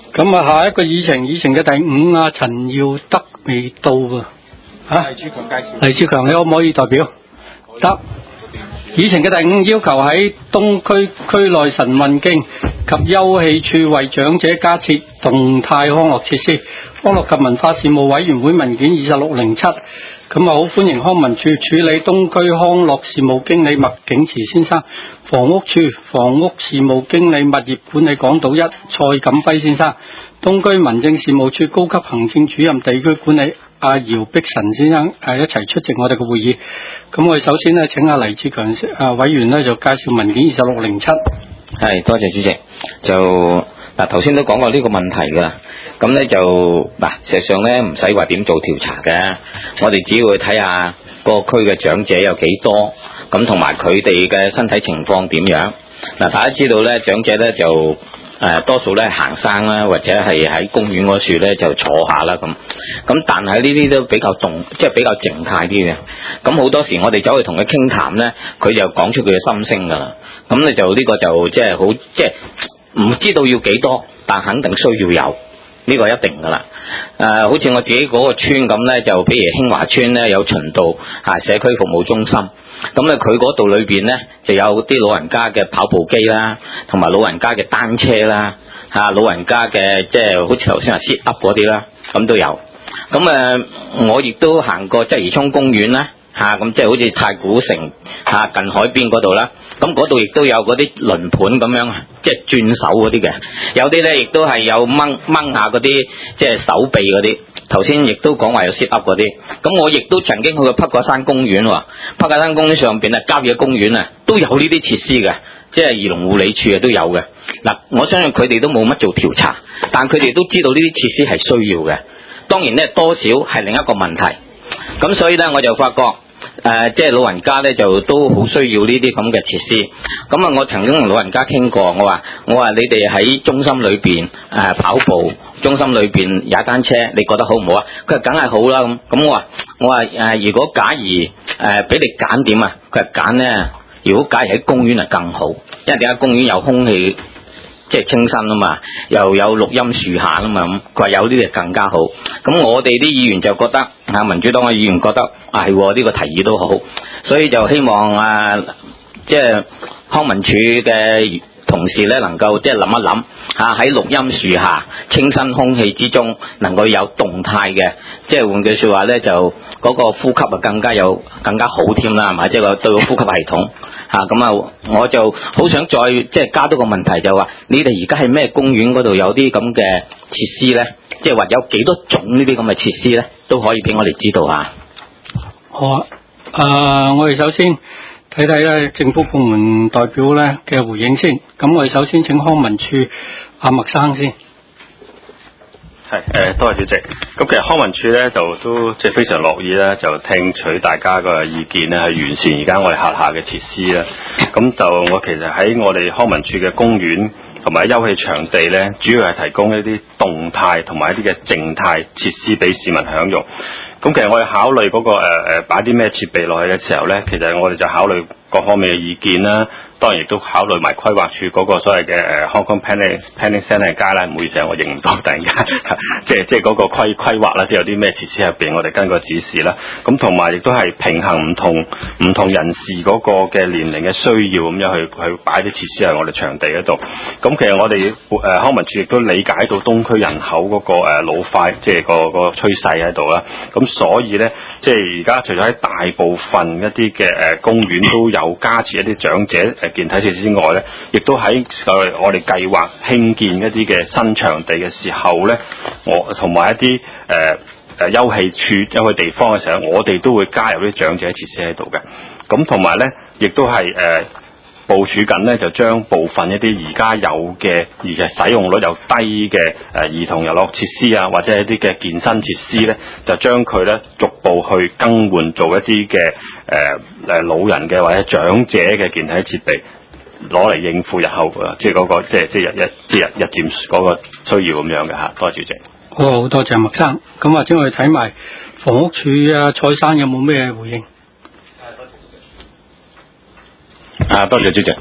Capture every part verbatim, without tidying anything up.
咁啊，下一個議程，議程嘅第五啊，陳耀德未到喎，嚇？黎志強介紹。黎志強，你可唔可以代表？得。議程嘅第五，要求喺東區區內晨運徑及休憩處為長者加設動態康樂設施。康樂及文化事務委員會文件二十六零七，咁啊好歡迎康文署處理東區康樂事務經理麥景慈先生，房屋處房屋事務經理物業管理港島一蔡錦輝先生，東區民政事務處高級行政主任地區管理阿姚碧臣先生誒一齊出席我哋嘅會議。咁我哋首先呢，請阿黎志強啊委員呢就介紹文件二十六零七。 係，多謝主席。就嗱頭先都講過呢個問題㗎，咁咧就嗱事實上咧唔使話點做調查嘅，我哋只要去睇下個區嘅長者有幾多，咁同埋佢哋嘅身體情況點樣。嗱大家知道咧，長者咧就誒、呃、多數咧行山啦，或者係喺公園嗰處咧就坐下啦咁。咁但係呢啲都比較動，即係比較靜態啲嘅。咁好多時我哋走去同佢傾談咧，佢就講出佢嘅心聲㗎啦。咁你就呢、這個就即係好即係唔知道要幾多，但肯定需要有。呢、這個一定噶啦，誒、呃，好似我自己嗰個村咁咧，就譬如興華村咧有循道嚇社區服務中心，咁咧佢嗰度裏邊咧就有啲老人家嘅跑步機啦，同埋老人家嘅單車啦，嚇、啊、老人家嘅即係好似頭先話 sit up 嗰啲啦，咁都有。咁誒、呃，我亦都行過鰂魚涌公園啦，嚇咁即係好似太古城嚇、啊、近海邊嗰度啦。咁嗰度亦都有嗰啲輪盤咁樣，即係轉手嗰啲嘅。有啲咧亦都係有掹掹下嗰啲，即係手臂嗰啲。頭先亦都講話有 sit up 嗰啲。咁我亦都曾經去過匹架山公園喎，匹架山公園上邊啊，郊野公園啊，都有呢啲設施嘅，即係兒童護理處啊都有嘅。嗱，我相信佢哋都冇乜做調查，但佢哋都知道呢啲設施係需要嘅。當然咧，多少係另一個問題。咁所以咧，我就發覺。誒、呃，即係老人家咧，就都好需要呢啲咁嘅設施。咁啊，我曾經同老人家傾過，我話我話你哋喺中心裏邊誒、呃、跑步，中心裏邊踩單車，你覺得好唔好啊？佢話梗係好啦。咁咁我話我話誒、呃，如果假如誒俾、呃、你揀點啊？佢話揀咧，如果假如喺公園係更好，因為點解公園有空氣，即係清新啊嘛，又有綠蔭樹下啊嘛，咁佢話有呢啲更加好。咁我哋啲議員就覺得啊，民主黨嘅議員覺得啊係呢、這個提議都好，所以就希望啊，即係康文署嘅同事咧，能夠即係諗一諗嚇喺綠蔭樹下、清新空氣之中，能夠有動態嘅，即係換句説話咧，就嗰個呼吸啊更加有更加好添啦，係咪？即係個對個呼吸系統。嚇咁啊！我就好想再即係加多個問題，就話你哋而家喺咩公園嗰度有啲咁嘅設施咧？即係話有幾多種呢啲咁嘅設施咧，都可以俾我哋知道嚇。 好啊！誒、呃，我哋首先睇睇咧政府部門代表咧嘅回應先。咁我哋首先請康文署阿麥生先。 係誒，多謝主席。咁其實康文署咧就都即係非常樂意咧，就聽取大家個意見咧，去完善而家我哋轄下嘅設施啦。咁就我其實喺我哋康文署嘅公園同埋休憩場地咧，主要係提供一啲動態同埋一啲嘅靜態設施俾市民享用。咁其實我哋考慮嗰、那個誒誒擺啲咩設備落去嘅時候咧，其實我哋就考慮各方面嘅意見啦。當然亦都考慮埋規劃處嗰個所謂嘅誒 Hong Kong Planning Planning Center 街啦，唔好意思啊，我認唔到突然間，即係即係嗰個規規劃啦，即係有啲咩設施入邊，我哋根據指示啦。咁同埋亦都係平衡唔同唔同人士嗰個嘅年齡嘅需要，咁樣去去擺啲設施喺我哋場地嗰度。咁其實我哋誒康文署亦都理解到東區人口嗰個誒老化，即係個個趨勢喺度啦。咁所以咧，即係而家除咗喺大部分一啲嘅誒公園都有加設一啲長者誒健體設施之外咧，亦都喺我哋計劃興建一啲嘅新場地嘅時候咧，我同埋一啲誒誒休憩處休憩地方嘅時候，我哋都會加入啲長者設施喺度嘅。咁同埋咧，亦都係誒、呃、部署緊咧，就將部分一啲而家有嘅而係使用率又低嘅誒、呃、兒童遊樂設施啊，或者一啲嘅健身設施咧，就將佢咧逐步去更換做一啲嘅誒誒老人嘅或者長者嘅健體設備，攞嚟應付日後即係嗰個即係即係日日即係日日漸嗰個需要咁樣嘅嚇。多謝主席。 好，多謝麥生。咁或者我哋睇埋房屋署啊，蔡生有冇咩回應？ 啊，多謝主席。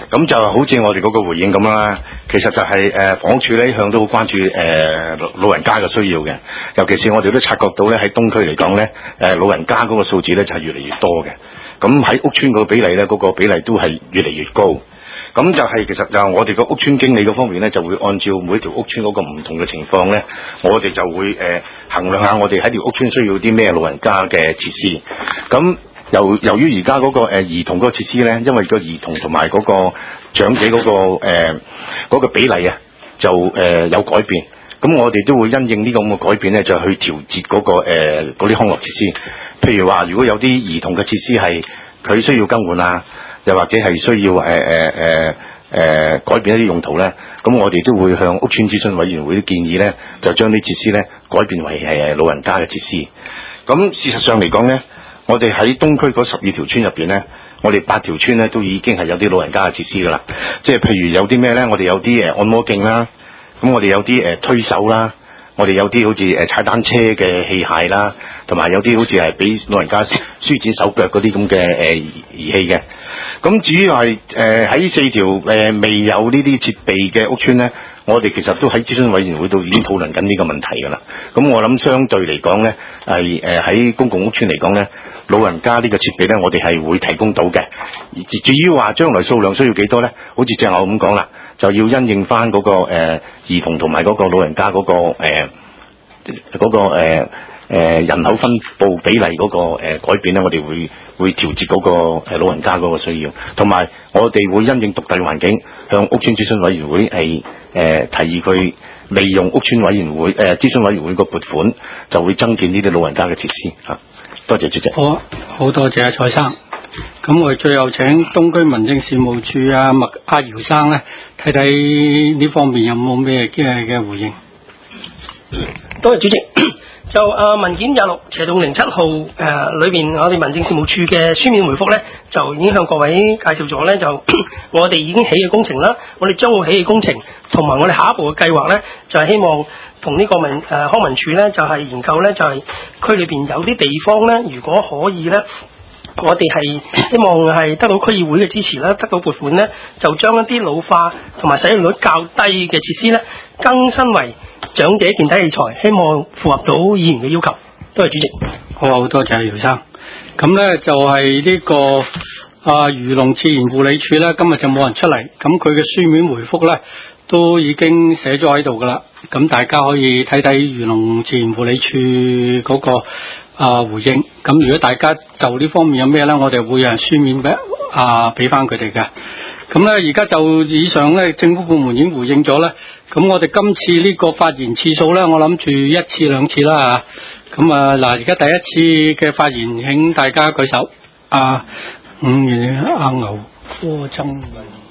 咁就好似我哋嗰個回應咁啦，其實就係、是、誒、呃、房屋署咧一向都好關注誒、呃、老人家嘅需要嘅，尤其是我哋都察覺到咧喺東區嚟講咧，誒、呃、老人家嗰個數字咧就係、是、越嚟越多嘅。咁喺屋邨個比例咧，嗰、那個比例都係越嚟越高。咁就係其實就我哋個屋邨經理嗰方面咧，就會按照每條屋邨嗰個唔同嘅情況咧，我哋就會誒、呃、衡量下我哋喺條屋邨需要啲咩老人家嘅設施。咁由由於而家嗰個誒、呃、兒童嗰個設施咧，因為個兒童同埋嗰個長者嗰、嗰個誒、呃嗰個比例啊，就誒、呃、有改變。咁我哋都會因應呢個咁嘅改變咧，就去調節嗰、嗰個誒嗰啲康樂設施。譬如話，如果有啲兒童嘅設施係佢需要更換啊，又或者係需要誒誒誒誒改變一啲用途咧，咁我哋都會向屋邨諮詢委員會建議咧，就將啲設施咧改變為係老人家嘅設施。咁事實上嚟講咧，我哋喺東區嗰十二條村入邊咧，我哋八條村咧都已經係有啲老人家嘅設施噶啦。即係譬如有啲咩咧，我哋有啲誒按摩徑啦，咁我哋有啲誒推手啦，我哋有啲好似誒踩單車嘅器械啦，同埋有啲好似係俾老人家舒展手腳嗰啲咁嘅誒儀器嘅。咁至於係誒喺四條誒、呃、未有呢啲設備嘅屋邨咧，我哋其實都喺諮詢委員會度已經討論緊呢個問題㗎啦。咁我諗相對嚟講咧，係誒喺公共屋邨嚟講咧，老人家呢個設備咧，我哋係會提供到嘅。至於話將來數量需要幾多咧，好似正我咁講啦，就要因應翻嗰個誒、呃、兒童同埋嗰個老人家嗰、嗰個誒嗰、呃嗰個誒、呃呃、人口分佈比例嗰、嗰個、呃、改變咧，我哋會會調節嗰個老人家嗰個需要，同埋我哋會因應獨特環境，向屋邨諮詢委員會係誒、呃、提議佢利用屋邨委員會誒、呃、諮詢委員會個撥款，就會增建呢啲老人家嘅設施嚇。多謝主席。 好啊，好多謝阿蔡生。咁我哋最後請東區民政事務處啊麥阿姚生咧，睇睇呢方面有冇咩嘅嘅回應。 多謝主席。就誒、呃、文件廿六斜洞零七號誒裏邊，我哋民政事務處嘅書面回覆咧，就已經向各位介紹咗咧，就我哋已經起嘅工程啦，我哋將會起嘅工程，同埋我哋下一步嘅計劃咧，就係、是、希望同呢個民誒、呃、康文署咧，就係、是、研究咧，就係、是、區裏邊有啲地方咧，如果可以咧，我哋係希望係得到區議會嘅支持啦，得到撥款咧，就將一啲老化同埋使用率較低嘅設施咧，更新為長者健體器材，希望符合到議員嘅要求。多謝主席。 好，多謝姚生。咁咧就係呢、這個啊漁農自然護理署咧，今日就冇人出嚟，咁佢嘅書面回覆咧都已經寫咗喺度噶啦。咁大家可以睇睇漁農自然護理署嗰、那個啊回應。咁如果大家就呢方面有咩咧，我哋會有人書面俾啊俾翻佢哋嘅。咁咧而家就以上咧政府部門已經回應咗咧。咁我哋今次呢個發言次數咧，我諗住一次兩次啦嚇。咁啊嗱，而家第一次嘅發言請大家舉手。啊，五月阿牛柯曾文。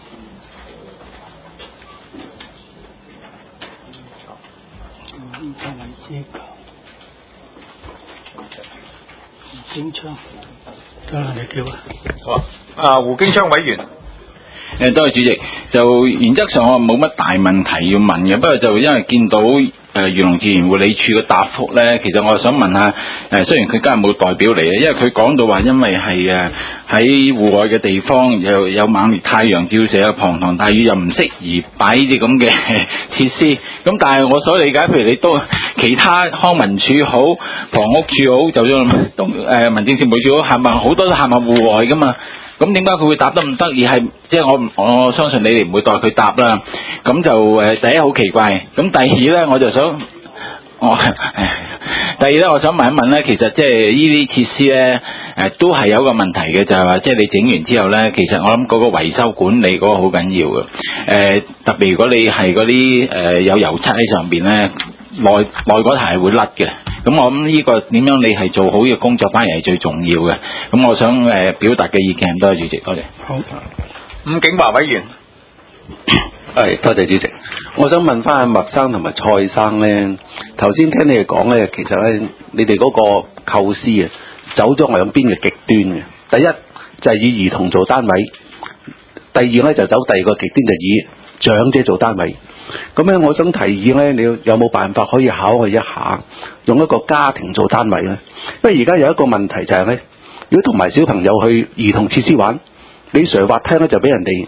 胡經昌，得啦，你叫啊。 好啊，啊胡經昌委員。 誒，多謝主席。就原則上我冇乜大問題要問嘅，不過就因為見到誒漁農自然護理署嘅答覆咧，其實我想問下誒，雖然佢今日冇代表嚟啊，因為佢講到話，因為係誒喺戶外嘅地方又有猛烈太陽照射，有滂沱大雨，又唔適宜擺呢啲咁嘅設施。咁但係我所理解，譬如你都其他康文署好、房屋署好，就算東誒民政事務署好，係咪好多都係咪戶外噶嘛？咁點解佢會答得唔得？而係即係我我相信你哋唔會代佢答啦。咁就誒第一好奇怪。咁第二咧，我就想我第二咧，我想問一問咧，其實即係呢啲設施咧誒都係有一個問題嘅，就係話即係你整完之後咧，其實我諗嗰個維修管理嗰個好緊要嘅。誒特別如果你係嗰啲誒有油漆喺上邊咧，內內嗰層係會甩嘅。咁我諗呢個點樣你係做好呢個工作，反而係最重要嘅。咁我想誒、呃、表達嘅意見，多謝主席，多謝。 好， 伍景華委員。 係，多謝主席。我想問翻阿麥生同埋蔡生咧，頭先聽你哋講咧，其實咧你哋嗰個構思啊，走咗兩邊嘅極端嘅。第一就係、是、以兒童做單位，第二咧就走第二個極端，就以長者做單位。咁咧，我想提議咧，你有冇辦法可以考慮一下，用一個家庭做單位咧？因為而家有一個問題就係咧，如果同埋小朋友去兒童設施玩，你上滑梯咧就俾人哋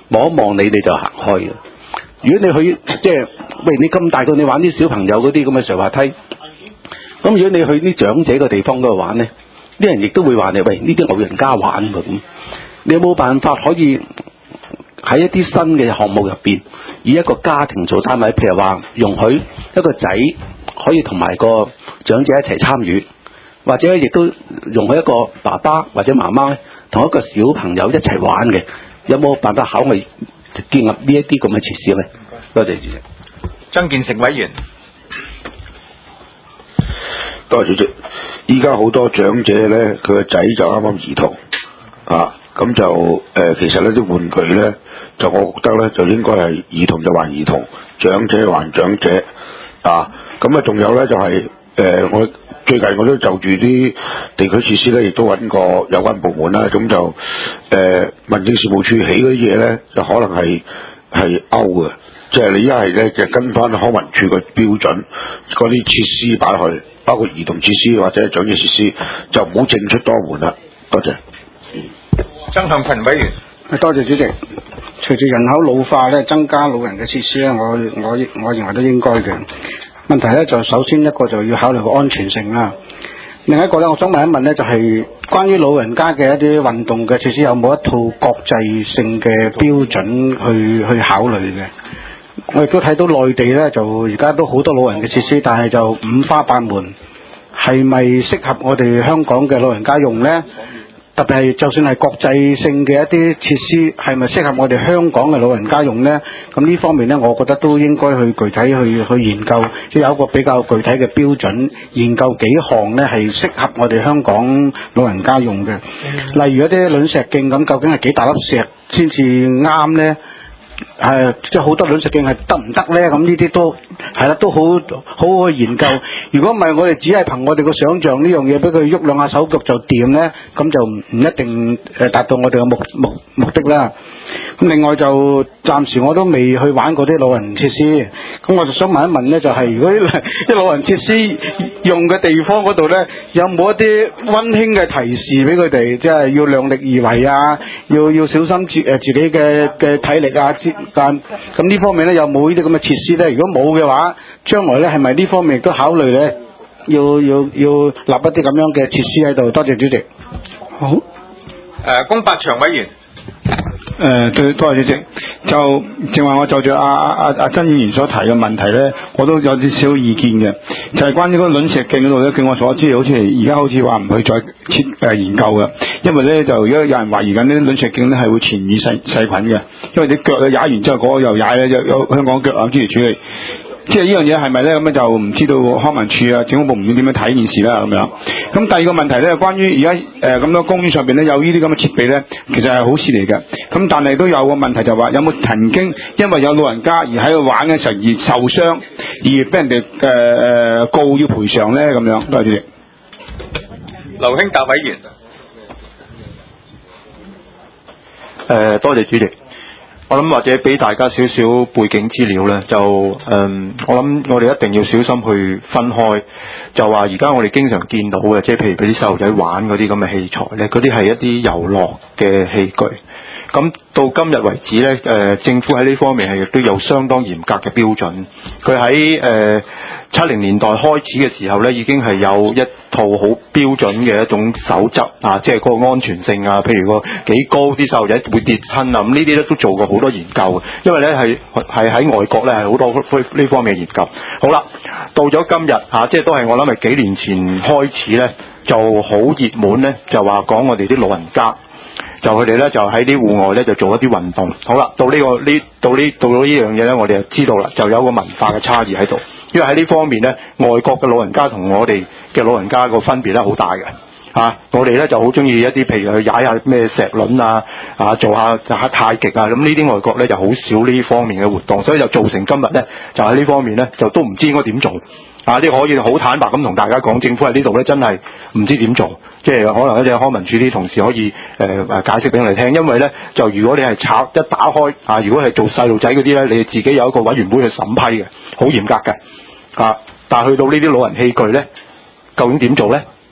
望一望你你就行開嘅。如果你去即係喂你咁大個你玩啲小朋友嗰啲咁嘅上滑梯，咁如果你去啲長者嘅地方嗰度玩咧，啲人亦都會話你喂呢啲老人家玩喎咁。你有冇辦法可以喺一啲新嘅項目入邊，以一個家庭做單位，譬如話容許一個仔可以同埋個長者一齊參與，或者亦都容許一個爸爸或者媽媽咧同一個小朋友一齊玩嘅，有冇辦法考慮建立呢一啲咁嘅設施咧？多謝主席。 曾建成委員。 多謝主席。依家好多長者咧，佢個仔就啱啱兒童啊，咁就誒、呃、其實呢啲玩具咧，就我覺得咧就應該係兒童就還兒童，長者還長者啊。咁啊，仲有咧就係、是、誒、呃、我最近我都就住啲地區設施咧，亦都揾過有關部門啦，咁就誒、呃、民政事務處起嗰啲嘢咧，就可能係係勾嘅，即係你一係咧就跟翻康文署嘅標準，嗰啲設施擺去，包括兒童設施或者長者設施，就唔好政出多門啦。多謝。 曾向群委員。 多謝主席。隨住人口老化咧，增加老人嘅設施咧，我我我認為都應該嘅。問題咧就首先一個就要考慮個安全性啦。另一個咧，我想問一問咧，就係、是、關於老人家嘅一啲運動嘅設施，有冇一套國際性嘅標準去去考慮嘅？我亦都睇到內地咧，就而家都好多老人嘅設施，但係就五花八門，係咪適合我哋香港嘅老人家用咧？特別係就算係國際性嘅一啲設施，係咪適合我哋香港嘅老人家用呢？咁呢方面呢，我覺得都應該去具體去去研究，即係有一個比較具體嘅標準，研究幾項呢係適合我哋香港老人家用嘅。例如一啲卵石徑咁，究竟係幾大粒石先至啱呢？係即係好多卵石徑係得唔得咧？咁呢啲都係啦，都好好好去研究。如果唔係，我哋只係憑我哋個想像呢樣嘢，俾佢喐兩下手腳就掂咧，咁就唔一定誒達到我哋嘅目目目的啦。咁另外就暫時我都未去玩過啲老人設施，咁我就想問一問咧，就係、是、如果啲老人設施用嘅地方嗰度咧，有冇一啲溫馨嘅提示俾佢哋，即係要量力而為啊，要要小心自誒自己嘅嘅體力啊？但咁呢方面咧有冇呢啲咁嘅設施咧？如果冇嘅話，將來咧係咪呢方面都考慮咧？要要要立一啲咁樣嘅設施喺度。多謝主席。 好。誒、呃，公法場委員。 誒、呃，對，多謝主席。就正話我就住阿阿阿曾議員所提嘅問題咧，我都有啲少意見嘅，就係、是、關於嗰個卵石徑嗰度咧。據我所知，好似而家好似話唔去再設誒研究嘅，因為咧就如果有人懷疑緊呢啲卵石徑咧係會傳染細細菌嘅，因為你腳啊踩完之後嗰個又踩咧，有有香港腳啊諸如此類。即係呢樣嘢係咪咧？咁樣就唔知道康文署啊、政府部門點樣睇呢件事啦咁樣。咁第二個問題咧，關於而家誒咁多公園上邊咧有呢啲咁嘅設備咧，其實係好事嚟嘅。咁但係都有個問題就話，有冇曾經因為有老人家而喺度玩嘅時候而受傷，而俾人哋誒誒告要賠償咧咁樣？多謝主席。 劉興達委員。 誒、呃，多謝主席。我諗或者俾大家少少背景資料咧，就誒、嗯，我諗我哋一定要小心去分開。就話而家我哋經常見到嘅，即係譬如俾啲細路仔玩嗰啲咁嘅器材咧，嗰啲係一啲遊樂嘅器具。咁到今日為止咧，誒、呃、政府喺呢方面係亦都有相當嚴格嘅標準。佢喺誒七零年代開始嘅時候咧，已經係有一套好標準嘅一種守則啊，即係嗰個安全性啊，譬如個幾高啲細路仔會跌親啊，咁呢啲咧都做過好多研究嘅。因為咧係係喺外國咧係好多呢方面嘅研究。好啦，到咗今日啊，即係都係我諗係幾年前開始咧就好熱門咧，就話講我哋啲老人家。就佢哋咧就喺啲戶外咧就做一啲運動。好啦，到呢、這個呢到呢到咗呢樣嘢咧，我哋就知道啦，就有個文化嘅差異喺度。因為喺呢方面咧，外國嘅老人家同我哋嘅老人家個分別咧好大嘅。嚇、啊，我哋咧就好中意一啲譬如去踩下咩石輪啊，啊做下做下太極啊，咁呢啲外國咧就好少呢方面嘅活動，所以就造成今日咧就喺呢方面咧就都唔知應該點做。啊！呢可以好坦白咁同大家講，政府喺呢度咧真係唔知點做，即係可能一隻康文署啲同事可以誒誒、呃、解釋俾我哋聽。因為咧就如果你係拆一打開啊，如果係做細路仔嗰啲咧，你自己有一個委員會去審批嘅，好嚴格嘅啊。但係去到呢啲老人器具咧，究竟點做咧？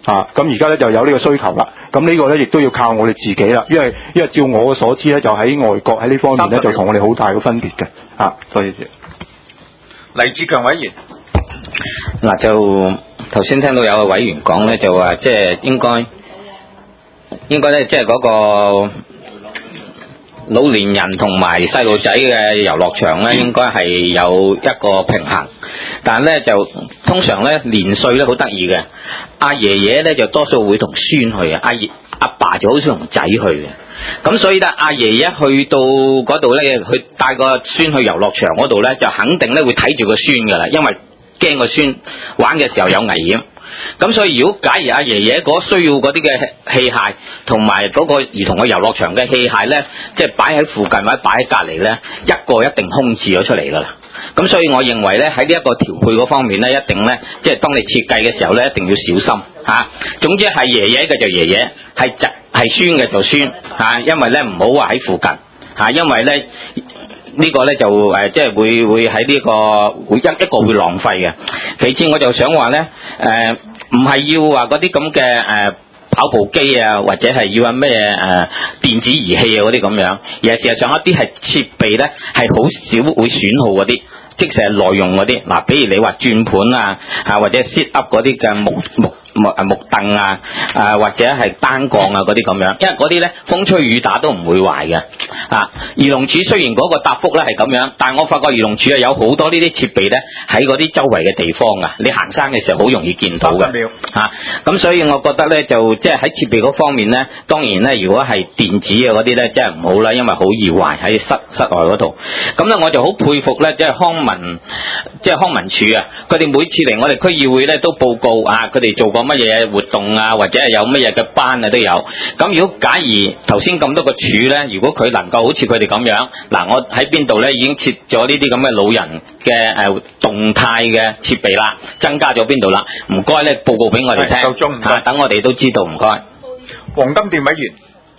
啊，咁而家咧就有呢個需求啦。咁呢個咧亦都要靠我哋自己啦，因為因為照我所知咧，就喺外國喺呢方面咧就同我哋好大嘅分別嘅。啊，多謝。 黎志強委員。 嗱，就頭先聽到有個委員講咧，就話即係應該應該咧，即係嗰個老年人同埋細路仔嘅遊樂場咧，應該係有一個平衡。但係咧就通常咧年歲咧好得意嘅，阿爺爺咧就多數會同孫去嘅，阿爺阿爸就好少同仔去嘅。咁所以咧，阿爺爺去到嗰度咧，去帶個孫去遊樂場嗰度咧，就肯定咧會睇住個孫噶啦，因為驚個孫玩嘅時候有危險。咁所以如果假如阿爺爺嗰需要嗰啲嘅器械同埋嗰個兒童嘅遊樂場嘅器械咧，即係擺喺附近或者擺喺隔離咧，一個一定空置咗出嚟噶啦。咁所以我認為咧喺呢一個調配嗰方面咧，一定咧即係當你設計嘅時候咧，一定要小心嚇、啊。總之係爺爺嘅就爺爺，係侄係孫嘅就孫嚇、啊，因為咧唔好話喺附近嚇、啊，因為咧。呢個咧就誒，即係會會喺呢個會一一個會浪費嘅。其次我就想話咧，誒唔係要話嗰啲咁嘅誒跑步機啊，或者係要話咩誒電子儀器啊嗰啲咁樣，而係事實上一啲係設備咧係好少會損耗嗰啲，即係耐用嗰啲。嗱，比如你話轉盤啊，啊或者 sit up 嗰啲嘅木木。木誒木凳啊，誒、啊、或者係單槓啊嗰啲咁樣，因為嗰啲咧風吹雨打都唔會壞嘅。啊，兒童柱雖然嗰個答覆咧係咁樣，但係我發覺兒童柱係有好多呢啲設備咧喺嗰啲周圍嘅地方啊，你行山嘅時候好容易見到嘅。三十秒。嚇，咁所以我覺得咧就即係喺設備嗰方面咧，當然咧如果係電子嘅嗰啲咧，真係唔好啦，因為好易壞喺室室外嗰度。咁咧我就好佩服咧，即係康文即係康文署啊，佢哋每次嚟我哋區議會咧都報告啊，佢哋做過乜嘢活動啊，或者係有乜嘢嘅班啊都有。咁如果假如頭先咁多個處咧，如果佢能夠好似佢哋咁樣，嗱我喺邊度咧已經設咗呢啲咁嘅老人嘅誒、呃、動態嘅設備啦，增加咗邊度啦，唔該咧報告俾我哋聽，夠鐘唔該，等我哋都知道唔該。 黃金店委員。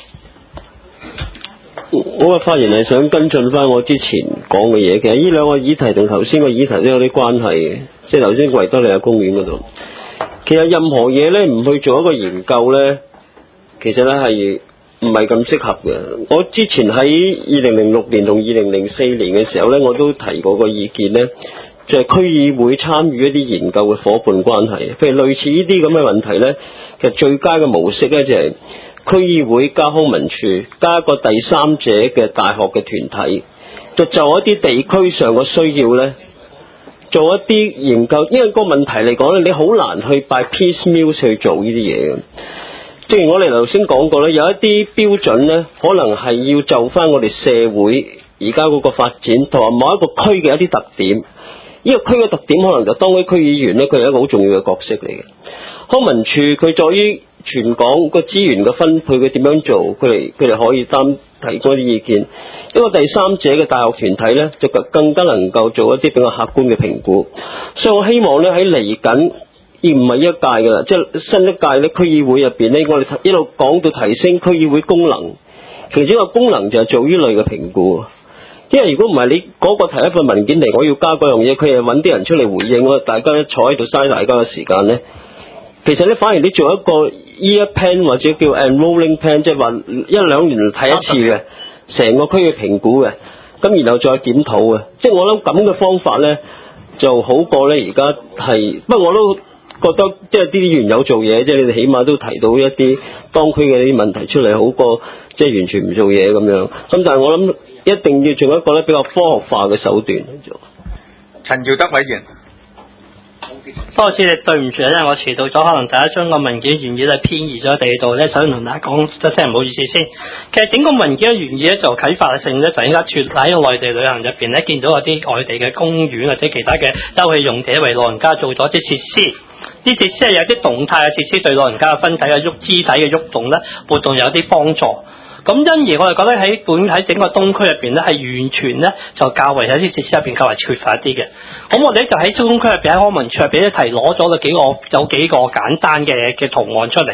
我嘅發言係想跟進翻我之前講嘅嘢，其實呢兩個議題同頭先個議題都有啲關係嘅，即係頭先維多利亞公園嗰度。其實任何嘢咧唔去做一個研究咧，其實咧係唔係咁適合嘅。我之前喺二零零六年同二零零四年嘅時候咧，我都提過個意見咧，就係、是、區議會參與一啲研究嘅夥伴關係，譬如類似呢啲咁嘅問題咧，其實最佳嘅模式咧就係、是、區議會加康文署加一個第三者嘅大學嘅團體，就就一啲地區上嘅需要咧，做一啲研究。因為個問題嚟講咧，你好難去 by piecemeal 去做呢啲嘢嘅。正如我哋頭先講過咧，有一啲標準咧，可能係要就翻我哋社會而家嗰個發展同埋某一個區嘅一啲特點。呢、這個區嘅特點可能就當區區議員咧，佢係一個好重要嘅角色嚟嘅。康文署佢在於全港個資源嘅分配，佢點樣做，佢哋佢哋可以擔提供一啲意見。一個第三者嘅大學團體咧，就更加能夠做一啲比較客觀嘅評估。所以我希望咧喺嚟緊，而唔係一屆㗎啦，即係新一屆咧區議會入邊咧，我哋一路講到提升區議會功能，其中一個功能就係做呢類嘅評估。因為如果唔係你嗰個提一份文件嚟，我要加嗰樣嘢，佢係揾啲人出嚟回應，我大家一坐喺度嘥大家嘅時間咧。其實咧，反而你做一個 year plan 或者叫 enrolling plan， 即係話一兩年睇一次嘅，成個區嘅評估嘅，咁然後再檢討嘅。即係我諗咁嘅方法咧，就好過咧而家係。不過我都覺得即係啲議員有做嘢，即係你哋起碼都提到一啲當區嘅啲問題出嚟，好過即係完全唔做嘢咁樣。咁但係我諗一定要做一個咧比較科學化嘅手段去做。 陳耀德委員。 多謝你，對唔住，因為我遲到咗，可能大家將個文件原意咧偏移咗地度咧，想同大家講一聲唔好意思先。其實整個文件嘅原意咧就啟發性咧，就應該處喺個內地旅行入邊咧，見到有啲外地嘅公園或者其他嘅休憩用者為老人家做咗啲設施。啲設施係有啲動態嘅設施，對老人家嘅身體嘅喐肢體嘅喐動咧活動有啲幫助。咁因而我哋覺得喺本喺整個東區入邊咧，係完全咧就較為喺啲設施入邊較為缺乏一啲嘅。咁我哋就喺東區入邊喺康文署入邊一提攞咗個幾個有幾個簡單嘅嘅圖案出嚟。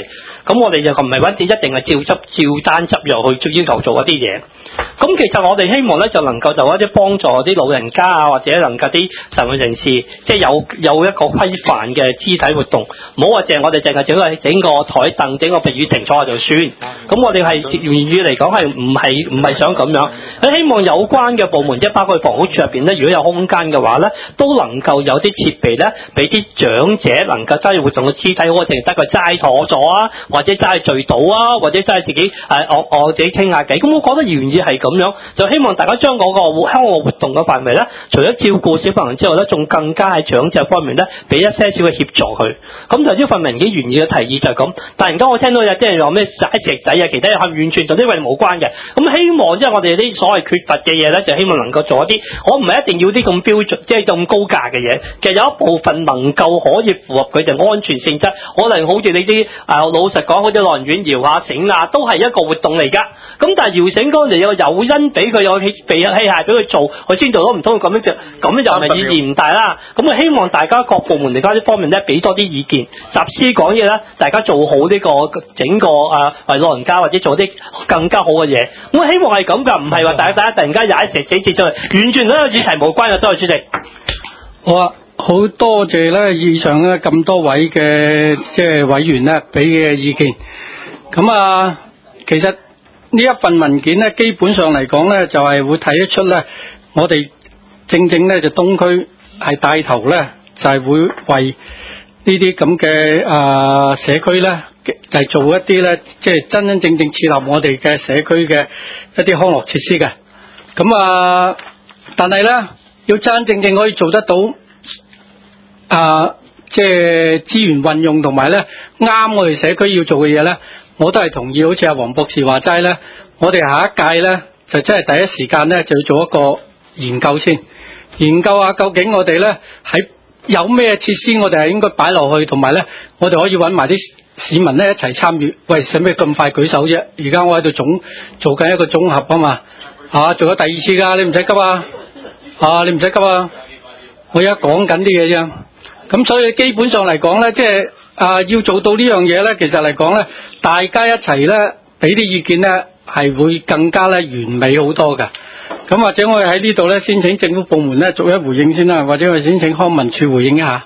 咁我哋就唔係揾啲一定係照執照單執藥去要求做一啲嘢。咁其實我哋希望咧就能夠就一啲幫助啲老人家啊，或者能夠啲殘疾人士，即係有有一個規範嘅肢體活動，唔好話淨係我哋淨係整個整個台凳、整個避雨亭坐下就算。咁我哋係言語嚟講係唔係唔係想咁樣。希望有關嘅部門，即係包括房屋處入邊咧，如果有空間嘅話咧，都能夠有啲設備咧，俾啲長者能夠齋活動嘅肢體，我淨係得個齋坐坐啊，或者齋聚到啊，或者齋自己誒、呃、我我自己傾下偈。咁我覺得原意係咁樣，就希望大家將嗰個香港活動嘅範圍咧，除咗照顧小朋友之外咧，仲更加喺長者方面咧，俾一些少嘅協助佢。咁就呢份文件原意嘅提議就係咁。但係而家我聽到有啲人話咩踩石仔啊，其他嘢係完全同呢位無關嘅。咁希望即係我哋啲所謂缺乏嘅嘢咧，就希望能夠做一啲，我唔係一定要啲咁標準，即係咁高價嘅嘢。其實有一部分能夠可以符合佢哋安全性質，可能好似你啲誒、呃、老實講，好似老人院搖下繩啊，都係一個活動嚟㗎。咁但係搖繩嗰陣時有個誘因俾佢有器備有器械俾佢做，佢先做到，唔通咁樣就咁樣就係咪意義唔大啦？咁我希望大家各部門嚟講呢方面咧，俾多啲意見，集思廣益啦，大家做好呢、這個整個誒為、呃、老人家或者做啲更加好嘅嘢。我希望係咁㗎，唔係話大家大家突然間踩石仔跌咗去，完全同個議題無關嘅。多謝主席。 好啊，好多謝咧以上咧咁多位嘅即係委員咧俾嘅意見。咁啊，其實呢一份文件咧，基本上嚟講咧，就係、是、會睇得出咧，我哋正正咧就東區係帶頭咧，就係、是、會為呢啲咁嘅啊社區咧，就係做一啲咧，即、就、係、是、真真正正設立我哋嘅社區嘅一啲康樂設施嘅。咁啊，但係咧要真真正正可以做得到啊，即係資源運用同埋咧啱我哋社區要做嘅嘢咧，我都係同意。好似阿黃博士話齋咧，我哋下一屆咧就真係第一時間咧就要做一個研究先，研究下究竟我哋咧喺有咩設施我哋係應該擺落去，同埋咧我哋可以揾埋啲市民咧一齊參與。喂，使咩咁快舉手啫？而家我喺度總做緊一個綜合啊嘛，啊，做咗第二次㗎，你唔使急啊，啊，你唔使急啊，我而家講緊啲嘢啫。咁所以基本上嚟講咧，即係啊要做到呢樣嘢咧，其實嚟講咧，大家一齊咧俾啲意見咧，係會更加咧完美好多㗎。咁或者我哋喺呢度咧，先請政府部門咧逐一回應先啦，或者我哋先請康文署回應一下。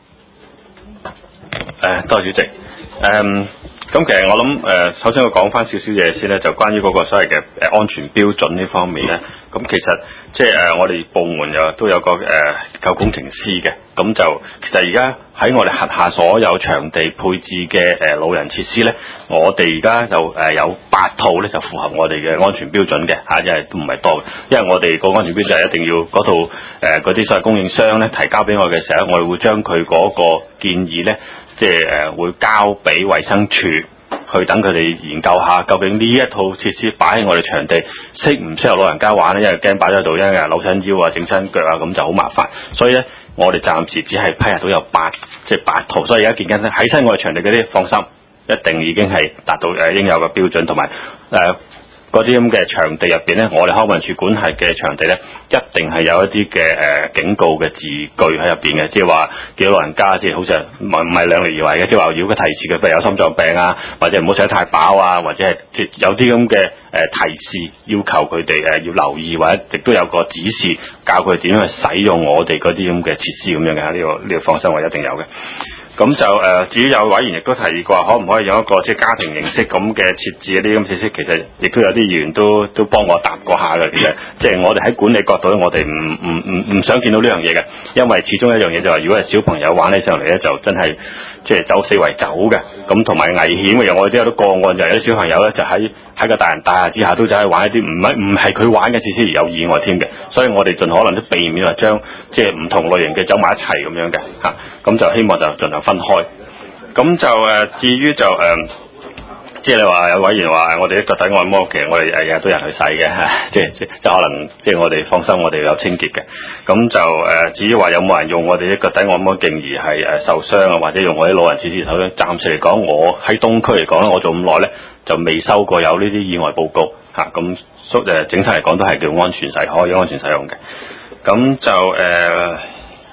誒，多謝主席。誒、嗯，咁其實我諗誒、呃，首先我講翻少少嘢先咧，就關於嗰個所謂嘅誒安全標準呢方面咧。咁其實即係誒，我哋部門又都有個誒結構工程師嘅。咁就其實而家喺我哋轄下所有場地配置嘅誒老人設施咧，我哋而家就誒有八套咧就符合我哋嘅安全標準嘅嚇，因為都唔係多嘅。因為我哋個安全標準係一定要嗰套誒嗰啲所謂供應商咧提交俾我嘅時候，我哋會將佢嗰個建議咧，即係誒會交俾衛生署去等佢哋研究下，究竟呢一套設施擺喺我哋場地適唔適合老人家玩咧？因為驚擺咗喺度，因為扭親腰啊、整親腳啊，咁就好麻煩。所以咧，我哋暫時只係批核到有八，即係八套。所以而家見緊喺親我哋場地嗰啲，放心，一定已經係達到誒應有嘅標準，同埋誒嗰啲咁嘅場地入邊咧，我哋康文署管轄嘅場地咧，一定係有一啲嘅誒警告嘅字句喺入邊嘅，即係話叫老人家即係好似唔唔係量力而為嘅，即係話如果佢提示佢，譬如有心臟病啊，或者唔好食得太飽啊，或者係即係有啲咁嘅誒提示，要求佢哋誒要留意，或者亦都有個指示教佢點樣去使用我哋嗰啲咁嘅設施咁樣嘅。呢、呢個呢、呢個放心，我一定有嘅。咁就誒、呃，至於有委員亦都提議過，可唔可以有一個即係家庭形式咁嘅設置嗰啲咁設施？其實亦都有啲議員都都幫我答過下嘅。其實即係我哋喺管理角度，我哋唔唔唔唔想見到呢樣嘢嘅，因為始終一樣嘢就係、是，如果係小朋友玩起上嚟咧，就真係即係走四圍走嘅，咁同埋危險嘅。我哋都有啲個案，就係有啲小朋友咧，就喺喺個大人帶下之下，都走去玩一啲唔係唔係佢玩嘅設施而有意外添嘅。所以我哋盡可能都避免話將即係唔同類型嘅走埋一齊咁樣嘅嚇。咁就希望就盡量分開。咁就誒，至於就誒、呃，即係你話有委員話我哋啲腳底按摩，其實我哋日日都有人去洗嘅嚇，即係即即可能即係我哋放心，我哋有清潔嘅。咁就誒、呃，至於話有冇人用我哋啲腳底按摩勁而係誒受傷啊，或者用我啲老人設施受傷，暫時嚟講，我喺東區嚟講咧，我做咁耐咧，就未收過有呢啲意外報告嚇。咁誒整體嚟講都係叫安全使可以安全使用嘅。咁就誒。呃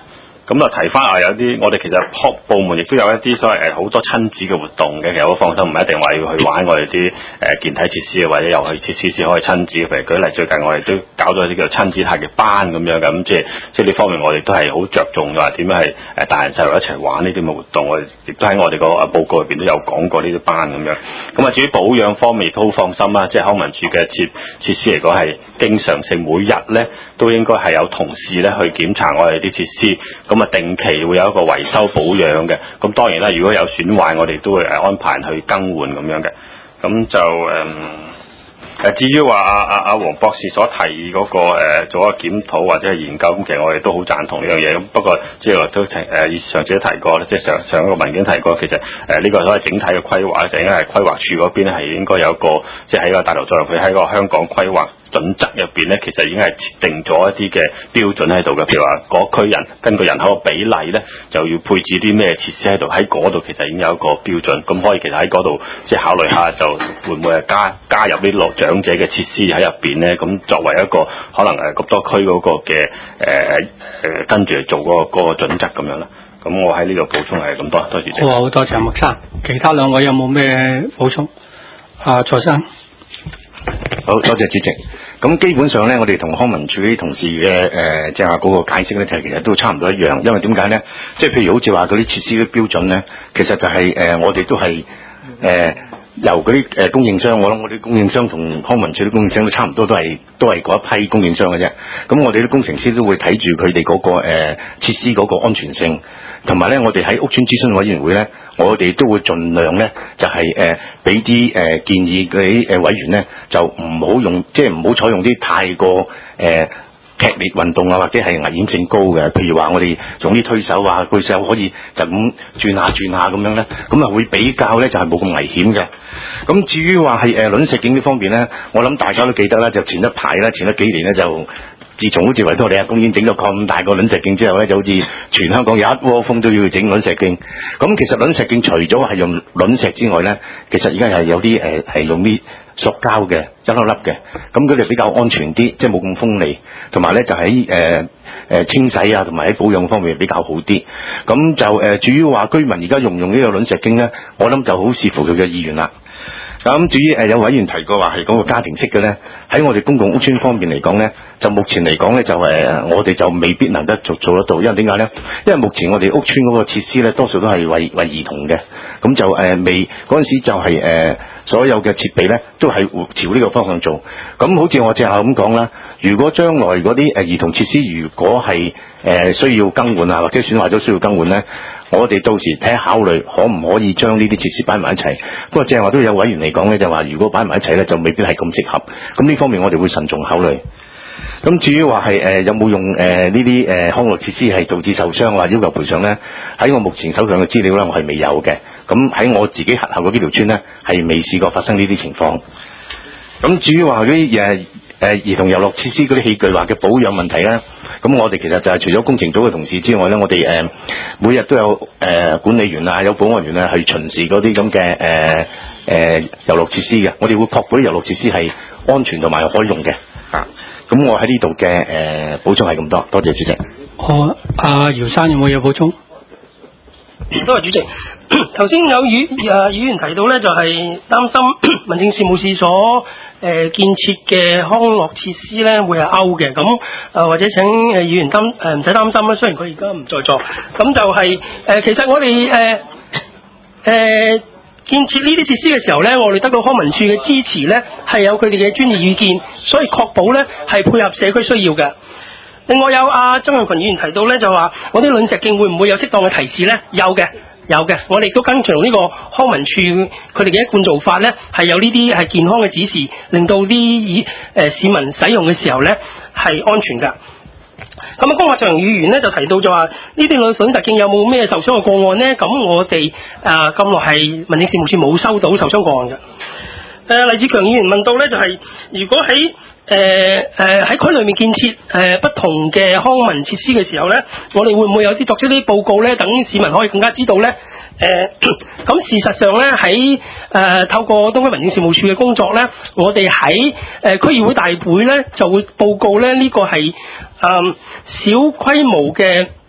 咁就提翻啊，有啲我哋其實學部門亦都有一啲所謂誒好多親子嘅活動嘅，其實好放心，唔一定話要去玩我哋啲誒健體設施啊，或者遊戲設施先可以親子。譬如舉例，最近我哋都搞咗啲叫親子太極班咁樣嘅，咁即係即係呢方面我哋都係好着重嘅，話點樣係誒大人細路一齊玩呢啲咁嘅活動，我哋亦都喺我哋個報告入邊都有講過呢啲班咁樣。咁啊，至於保養方面亦都好放心啦，即係康文署嘅設設施嚟講係經常性，每日咧都應該係有同事咧去檢查我哋啲設施，咁啊定期會有一個維修保養嘅。咁當然啦，如果有損壞，我哋都會誒安排人去更換咁樣嘅。咁就誒。嗯誒至於話阿阿阿黃博士所提議嗰、那個、呃、做一個檢討或者係研究，咁其實我哋都好贊同呢樣嘢。咁不過即係都誒、呃、上次都提過咧，即係上上一個文件提過，其實誒呢、呃這個所謂整體嘅規劃就應該係規劃處嗰邊咧係應該有一個即係喺個大頭作用，佢喺個香港規劃準則入邊咧，其實已經係設定咗一啲嘅標準喺度嘅。譬如話嗰區人根據人口嘅比例咧，就要配置啲咩設施喺度，喺嗰度其實已經有一個標準。咁可以其實喺嗰度即係考慮下，就會唔會係加加入啲落長者嘅設施喺入邊咧？咁作為一個可能誒咁多區嗰個嘅誒誒跟住嚟做嗰、那個嗰、那個準則咁樣啦。咁我喺呢度補充係咁多，多謝。 好，多謝麥生。其他兩位有冇咩補充？啊，蔡生。 好多謝主席。咁基本上咧，我哋同康文署啲同事嘅誒，即係嗰個解釋咧，就其實都差唔多一樣。因為點解咧？即係譬如好似話嗰啲設施嘅標準咧，其實就係、是、誒、呃，我哋都係誒、呃、由嗰啲誒供應商，我諗我哋供應商同康文署啲供應商都差唔多，都係都係嗰一批供應商嘅啫。咁我哋啲工程師都會睇住佢哋嗰個誒、呃、設施嗰個安全性。同埋咧，我哋喺屋邨諮詢委員會咧，我哋都會盡量咧，就係誒俾啲誒建議嗰啲誒委員咧，就唔好用，即係唔好採用啲太過誒、呃、劇烈運動啊，或者係危險性高嘅。譬如話，我哋用啲推手啊，推手可以就咁轉下轉下咁樣咧，咁啊會比較咧就係冇咁危險嘅。咁至於話係誒卵石徑呢方面咧，我諗大家都記得啦，就前一排咧，前咗幾年咧就。自從好似維多利亞公園整咗咁大個卵石徑之後咧，就好似全香港有一窩蜂都要整卵石徑。咁其實卵石徑除咗係用卵石之外咧，其實而家係有啲誒係用啲塑膠嘅一粒粒嘅，咁佢哋比較安全啲，即係冇咁鋒利，同埋咧就喺誒誒清洗啊，同埋喺保養方面比較好啲。咁就誒、呃、至於話居民而家用唔用呢個卵石徑咧，我諗就好視乎佢嘅意願啦。咁至於誒有委員提過話係嗰個家庭式嘅咧，喺我哋公共屋邨方面嚟講咧，就目前嚟講咧就誒我哋就未必能得做做得到，因為點解咧？因為目前我哋屋邨嗰個設施咧，多數都係為為兒童嘅，咁就誒、呃、未嗰陣時就係、是、誒、呃、所有嘅設備咧都係朝呢個方向做。咁好似我之後咁講啦，如果將來嗰啲誒兒童設施如果係誒、呃、需要更換啊，或者損壞咗需要更換咧，我哋到時睇下考慮可唔可以將呢啲設施擺埋一齊。不過正話都有委員嚟講咧，就話如果擺埋一齊咧，就未必係咁適合。咁呢方面我哋會慎重考慮。咁至於話係誒有冇用誒呢啲誒康樂設施係導致受傷或要求賠償咧？喺我目前手上嘅資料咧，我係未有嘅。咁喺我自己轄下嗰幾條村咧，係未試過發生呢啲情況。咁至於話嗰啲誒誒兒童遊樂設施嗰啲器具話嘅保養問題咧，咁我哋其實就係除咗工程組嘅同事之外咧，我哋誒、呃、每日都有誒、呃、管理員啊，有保安員啊去巡視嗰啲咁嘅誒誒遊樂設施嘅，我哋會確保啲遊樂設施係安全同埋可以用嘅。啊，咁我喺呢度嘅誒補充係咁多，多謝主席。 好，阿姚生有冇嘢補充？ 多謝主席。頭先有議誒議員提到咧，就係擔心民政事務處所誒、呃、建設嘅康樂設施咧會係勾嘅，咁誒、呃、或者請誒議員擔誒唔使擔心啦。雖然佢而家唔在座，咁就係、是、誒、呃、其實我哋誒誒建設呢啲設施嘅時候咧，我哋得到康文署嘅支持咧，係有佢哋嘅專業意見，所以確保咧係配合社區需要嘅。另外有阿、啊、曾蔭權議員提到咧，就話我啲卵石徑會唔會有適當嘅提示咧？有嘅。有嘅，我哋都跟隨呢個康文署佢哋嘅一貫做法咧，係有呢啲係健康嘅指示，令到啲誒市民使用嘅時候咧係安全㗎。咁啊，江華祥議員咧就提到就話呢啲卵石徑有冇咩受傷嘅個案咧？咁我哋啊咁耐係民政事務處冇收到受傷個案嘅。誒、呃，黎志強議員問到咧就係、是、如果喺誒誒喺區裏面建設誒、呃、不同嘅康文設施嘅時候咧，我哋會唔會有啲作出啲報告咧，等市民可以更加知道咧？誒、呃，咁事實上咧喺誒透過東區民政事務處嘅工作咧，我哋喺誒區議會大會咧就會報告咧呢、這個係誒、呃、小規模嘅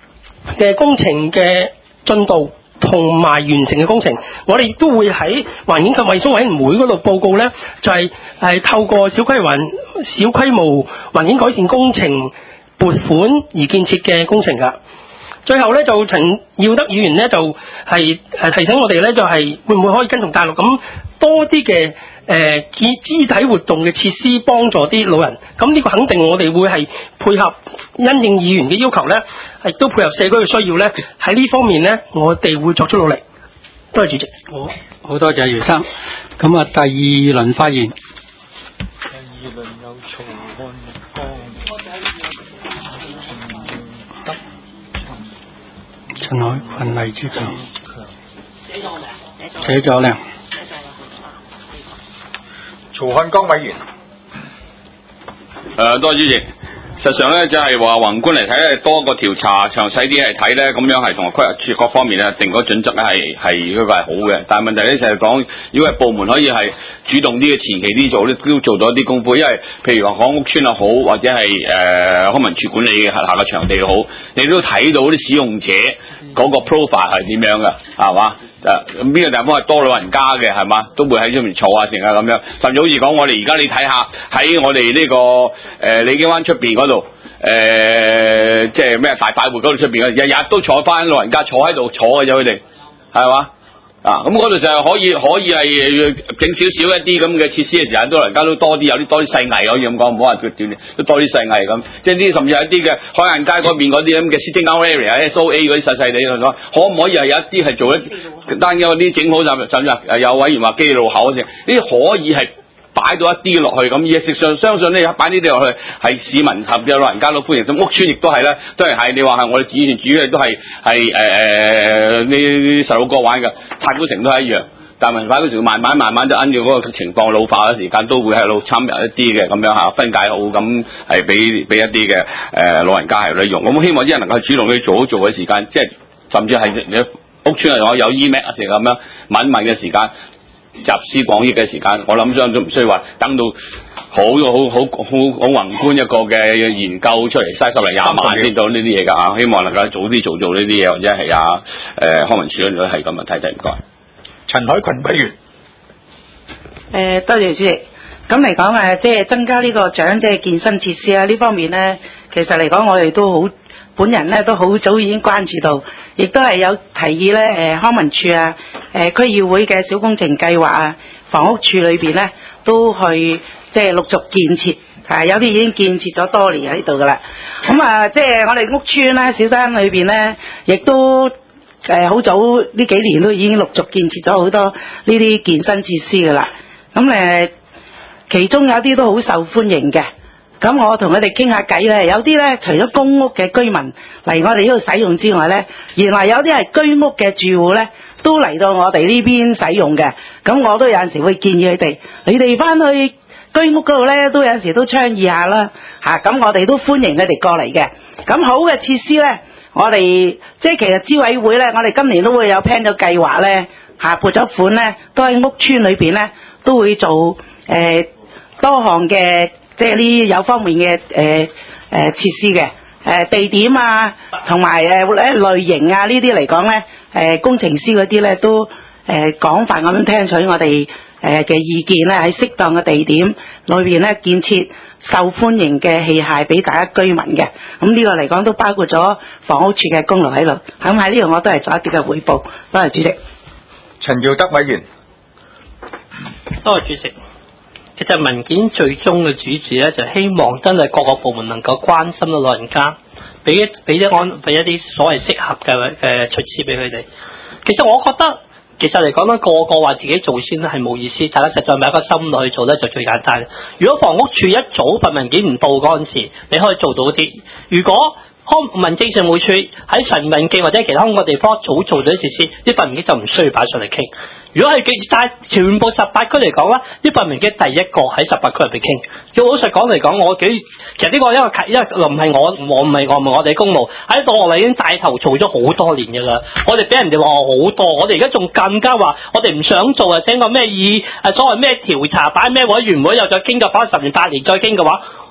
嘅工程嘅進度同埋完成嘅工程，我哋都會喺環境及衛生委員會嗰度報告呢，就係、係、透過小規環小規模環境改善工程撥款而建設嘅工程㗎。最後咧就陳耀德議員咧就係、誒、提醒我哋咧就係、會唔會可以跟從大陸咁多啲嘅誒肢體活動嘅設施幫助啲老人，咁呢個肯定我哋會係配合因應議員嘅要求咧，亦都配合社區嘅需要咧，喺呢方面咧我哋會作出努力。多謝主席。 好，好多謝姚生。咁啊，第二輪發言。 第二輪有曹漢江、德、 陳海群、黎志強。寫咗咧。 曹漢江委員。 誒，多謝主席。實際上咧，就係話宏觀嚟睇咧，多個調查詳細啲係睇咧，咁樣係同規劃處各方面咧定嗰準則咧係係嗰個係好嘅。但係問題咧就係講，如果係部門可以係主動啲嘅、前期啲做咧，都做到一啲功夫。因為譬如話港屋村又好，或者係誒康文署管理嘅轄下嘅場地又好，你都睇到啲使用者嗰個 profile 係點樣嘅，係嘛？誒咁邊個地方係多老人家嘅係嘛，都會喺出面坐啊成啊咁樣。甚至好似講我哋而家你睇下喺我哋呢、這個誒、呃、李京灣出邊嗰度誒，即係咩大快活嗰度出邊嘅，日日都坐翻老人家坐喺度坐嘅啫，佢哋係嘛？啊，咁嗰度就係可以可以係整少少一啲咁嘅設施嘅時間，都老人家都多啲，有啲多啲細藝可以咁講，唔好話佢鍛鍊，都多啲細藝咁。即係啲甚至係一啲嘅海晏街嗰邊嗰啲咁嘅 sitting down area、S O A 嗰啲細細地嚟講，可唔可以係有一啲係做一單有啲整好甚甚至誒有委員話基路口嗰啲，呢啲可以係擺到一啲落去咁，而實上相信咧擺呢啲落去係市民甚至有老人家都歡迎，咁屋邨亦都係咧，都係係你話係我哋以前主要都係係誒誒呢啲細路哥玩嘅，太古城都係一樣。但係太古城慢慢慢慢就按照嗰個情況老化嘅時間，都會喺度參入一啲嘅咁樣嚇分界好咁係俾俾一啲嘅誒老人家係嚟用。咁希望啲人能夠主動去做好做嘅時間，即係甚至係你屋邨嚟講有 E M A C 啊成咁樣問一問嘅時間。集思廣益嘅時間，我諗相都唔需要話等到好好好好好宏觀一個嘅研究出嚟，嘥十零廿萬先到呢啲嘢㗎嚇。希望能夠早啲做做呢啲嘢，或者係啊誒康文署嗰度係咁啊，睇睇唔該。 陳海群委員。 誒、呃，多謝主席。咁嚟講誒，即係增加呢個長者健身設施啊，呢方面咧，其實嚟講我哋都好。本人咧都好早已經關注到，亦都係有提議咧誒康文署啊、誒區議會嘅小工程計劃啊、房屋處裏邊咧都去即係陸續建設，係有啲已經建設咗多年喺度噶啦。咁啊，即係我哋屋邨啦、小山裏邊咧，亦都誒好早呢幾年都已經陸續建設咗好多呢啲健身設施噶啦。咁誒，其中有啲都好受歡迎嘅。咁我同佢哋傾下偈咧，有啲咧除咗公屋嘅居民嚟我哋呢度使用之外咧，原來有啲係居屋嘅住戶咧，都嚟到我哋呢邊使用嘅。咁我都有陣時會建議佢哋，你哋翻去居屋嗰度咧，都有陣時都倡議下啦。嚇，咁我哋都歡迎佢哋過嚟嘅。咁好嘅設施咧，我哋即係其實資委會咧，我哋今年都會有 plan 咗計劃咧，嚇撥咗款咧，都喺屋邨裏邊咧都會做誒、呃、多項嘅。即係呢有方面嘅誒誒設施嘅誒、呃、地點啊，同埋誒咧類型啊呢啲嚟講咧，誒、呃、工程師嗰啲咧都誒、呃、廣泛咁樣聽取我哋誒嘅意見咧，喺適當嘅地點裏邊咧建設受歡迎嘅器械俾大家居民嘅。咁呢個嚟講都包括咗房屋署嘅功勞喺度。咁喺呢度我都係做一啲嘅彙報。多謝主席。 陳耀德委員。 多謝主席。其實文件最終嘅主旨咧，就希望真係各個部門能夠關心到老人家，俾一俾一安俾一啲所謂適合嘅誒措施俾佢哋。其實我覺得，其實嚟講咧，個個話自己做先咧係冇意思，大家實在咪一個心落去做咧就最簡單。如果房屋處一早份文件唔到嗰陣時，你可以做到啲。如果康民政事務處喺陳文記或者其他個地方早做咗啲設施，呢份文件就唔需要擺上嚟傾。如果係但係全部十八區嚟講啦，呢份文件第一個喺十八區入邊傾。要老實講嚟講，我幾其實呢個因為因為唔係我我唔係我唔係我哋公務喺度，我哋已經帶頭做咗好多年嘅啦。我哋俾人哋話好多，我哋而家仲更加話我哋唔想做啊！整個咩議誒所謂咩調查擺咩委員會又再傾嘅，擺十年八年再傾嘅話。